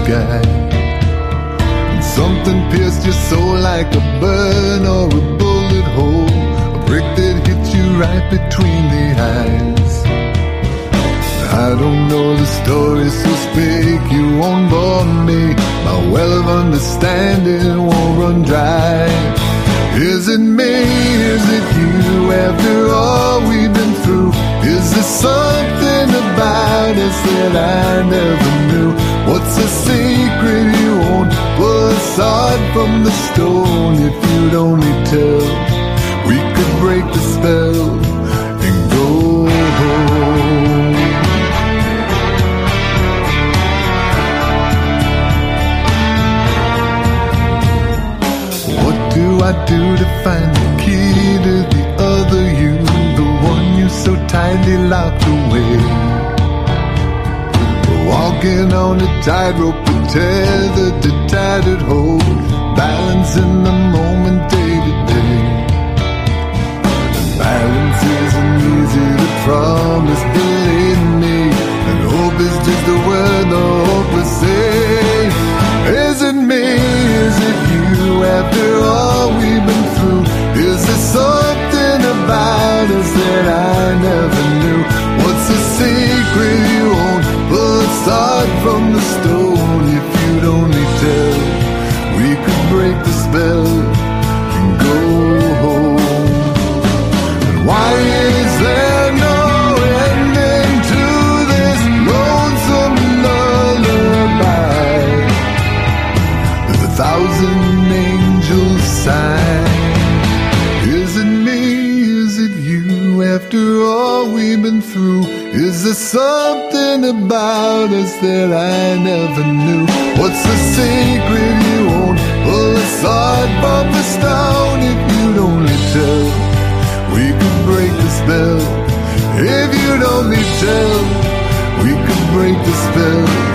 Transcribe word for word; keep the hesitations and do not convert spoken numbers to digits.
sky. And something pierced your soul like a burn or a bullet hole, a brick that hit you right between the eyes. I don't know the story, so speak, you won't bore me. My well of understanding won't run dry. Is it me, is it you, after all we've been through? Is there something about us that I never knew? What's a secret you won't pull aside from the stone? If you'd only tell, we could break the spell and go home. What do I do to find the key to the other you, the one you so tightly locked away? Walking on a tightrope, tethered to tattered hope, balancing the moment day to day. And balance isn't easy to promise, believe me, and hope is just a word the hopeless say. Is it me, is it you, after all we've been through? Is there something about us that I never knew? What's the secret you won't pull aside from the stone? If you'd only tell, we could break the spell and go home. And why is there no ending to this lonesome lullaby? There's a thousand angels sigh. Is it me, is it you, after all we've been through? Is there something about us that I never knew? What's the secret you won't pull aside from the stone? If you'd only tell, we could break the spell. If you'd only tell, we could break the spell.